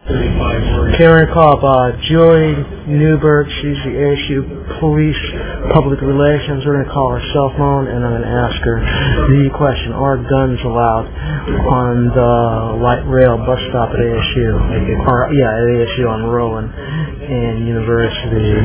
Karen Cobb, Joy Newberg, she's the ASU Police Public Relations. We're going to call her cell phone and I'm going to ask her the question, are guns allowed on the light rail bus stop at ASU? Or, yeah, at ASU on Rowan and University.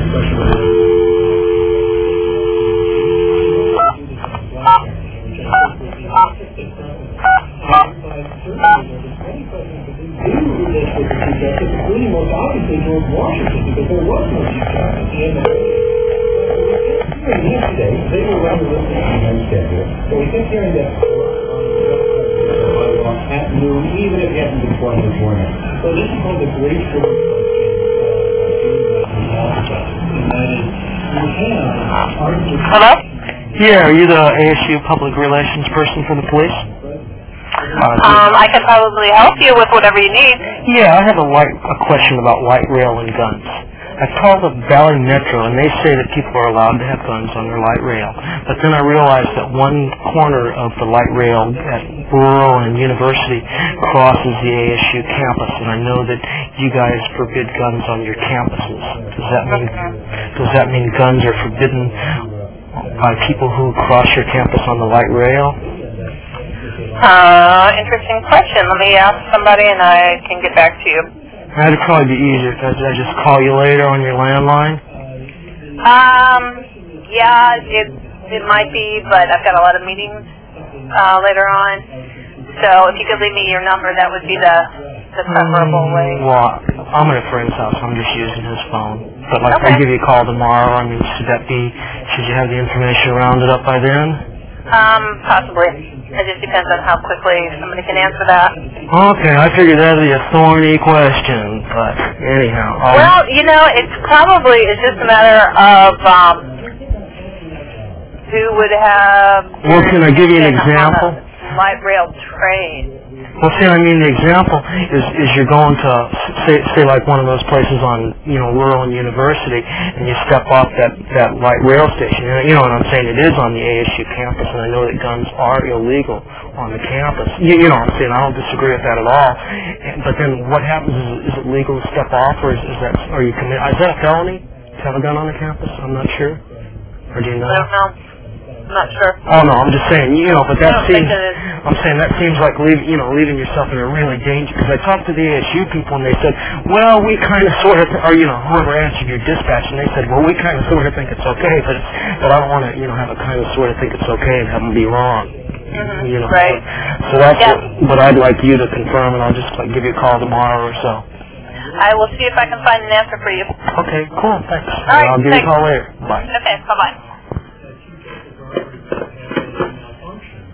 Including most obviously George Washington, because there was no yesterday, they were running the time schedule, so we kept hearing that at noon, even if it hasn't been formed before now. So this is called the Great Hello? Yeah, are you the ASU Public Relations person for the police? I can probably help you with whatever you need. Yeah, I have a question about light rail and guns. I called the Valley Metro, and they say that people are allowed to have guns on their light rail. But then I realized that one corner of the light rail at Rural and University crosses the ASU campus, and I know that you guys forbid guns on your campuses. Does that mean guns are forbidden by people who cross your campus on the light rail? Interesting question. Let me ask somebody and I can get back to you. That'd probably be easier. Could I just call you later on your landline? Yeah, it might be, but I've got a lot of meetings later on. So if you could leave me your number, that would be the preferable way. Well, I'm at a friend's house. I'm just using his phone. But like, okay. I'll give you a call tomorrow. I mean, should you have the information rounded up by then? Possibly. It just depends on how quickly somebody can answer that. Okay, I figured that'd be a thorny question, but anyhow. Well, it's just a matter of who would have... Well, can I give you an example? Light rail train. Well, see, I mean, the example is you're going to, say like one of those places on, Rural and University, and you step off that light rail station. You know what I'm saying? It is on the ASU campus, and I know that guns are illegal on the campus. You know what I'm saying? I don't disagree with that at all. But then what happens is it legal to step off, or is that a felony to have a gun on the campus? I'm not sure. Or do you know? I don't know. I'm not sure. Oh no, I'm just saying, but that seems like leaving yourself in a really dangerous. Because I talked to the ASU people and they said, well, we kind of sort of, or whoever answered your dispatch, and they said, well, we kind of sort of think it's okay, but I don't want to, have a kind of sort of think it's okay and have them be wrong. Mm-hmm. Right. So that's what I'd like you to confirm, and I'll just give you a call tomorrow or so. I will see if I can find an answer for you. Okay, cool, thanks. All right, I'll give you a call later. Bye. Okay, bye-bye.